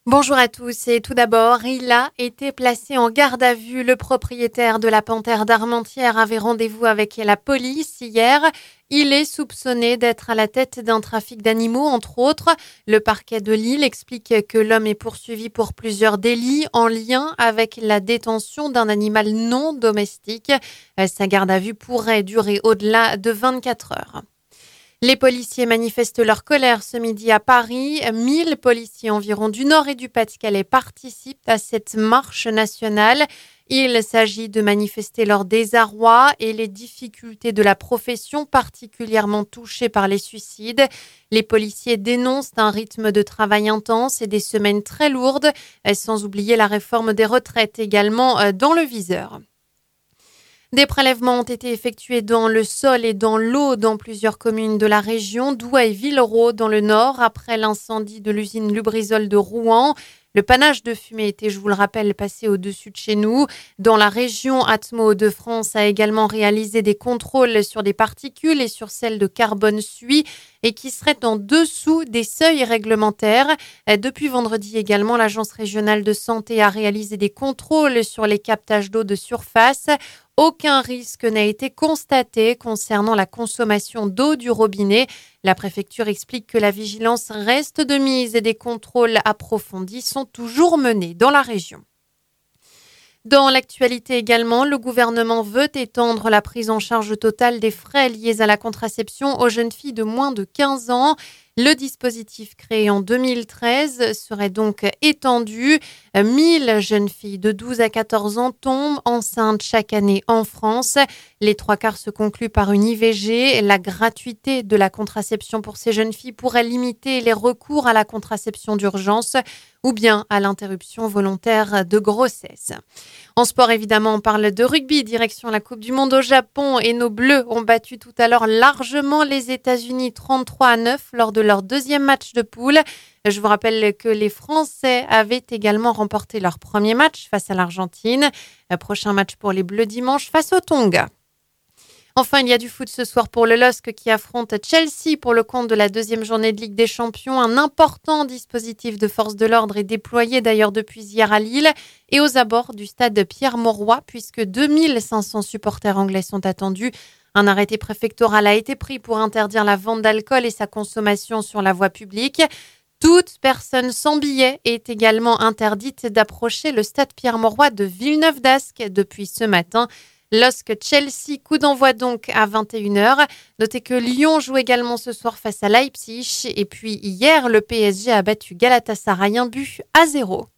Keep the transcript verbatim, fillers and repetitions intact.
Bonjour à tous et tout d'abord, il a été placé en garde à vue. Le propriétaire de la Panthère d'Armentières avait rendez-vous avec la police hier. Il est soupçonné d'être à la tête d'un trafic d'animaux, entre autres. Le parquet de Lille explique que l'homme est poursuivi pour plusieurs délits en lien avec la détention d'un animal non domestique. Sa garde à vue pourrait durer au-delà de vingt-quatre heures. Les policiers manifestent leur colère ce midi à Paris. mille policiers environ du Nord et du Pas-de-Calais participent à cette marche nationale. Il s'agit de manifester leur désarroi et les difficultés de la profession particulièrement touchée par les suicides. Les policiers dénoncent un rythme de travail intense et des semaines très lourdes, sans oublier la réforme des retraites également dans le viseur. Des prélèvements ont été effectués dans le sol et dans l'eau dans plusieurs communes de la région, Douai et Villeroy dans le nord, après l'incendie de l'usine Lubrizol de Rouen. Le panache de fumée était, je vous le rappelle, passé au-dessus de chez nous. Dans la région, Atmo Hauts-de-France a également réalisé des contrôles sur des particules et sur celles de carbone suie et qui seraient en dessous des seuils réglementaires. Depuis vendredi également, l'Agence régionale de santé a réalisé des contrôles sur les captages d'eau de surface. Aucun risque n'a été constaté concernant la consommation d'eau du robinet. La préfecture explique que la vigilance reste de mise et des contrôles approfondis sont toujours menés dans la région. Dans l'actualité également, le gouvernement veut étendre la prise en charge totale des frais liés à la contraception aux jeunes filles de moins de quinze ans. Le dispositif créé en deux mille treize serait donc étendu. mille jeunes filles de douze à quatorze ans tombent enceintes chaque année en France. Les trois quarts se concluent par une I V G. La gratuité de la contraception pour ces jeunes filles pourrait limiter les recours à la contraception d'urgence ou bien à l'interruption volontaire de grossesse. En sport, évidemment, on parle de rugby, direction la Coupe du Monde au Japon et nos Bleus ont battu tout à l'heure largement les États-Unis trente-trois à neuf lors de leur deuxième match de poule. Je vous rappelle que les Français avaient également remporté leur premier match face à l'Argentine. Prochain match pour les Bleus dimanche face aux Tonga. Enfin, il y a du foot ce soir pour le L O S C qui affronte Chelsea pour le compte de la deuxième journée de Ligue des Champions. Un important dispositif de force de l'ordre est déployé d'ailleurs depuis hier à Lille et aux abords du stade Pierre-Mauroy puisque deux mille cinq cents supporters anglais sont attendus. Un arrêté préfectoral a été pris pour interdire la vente d'alcool et sa consommation sur la voie publique. Toute personne sans billet est également interdite d'approcher le stade Pierre-Mauroy de Villeneuve-d'Ascq depuis ce matin. L O S C-Chelsea, coup d'envoi donc à vingt et une heures. Notez que Lyon joue également ce soir face à Leipzig. Et puis hier, le P S G a battu Galatasaray un but à zéro.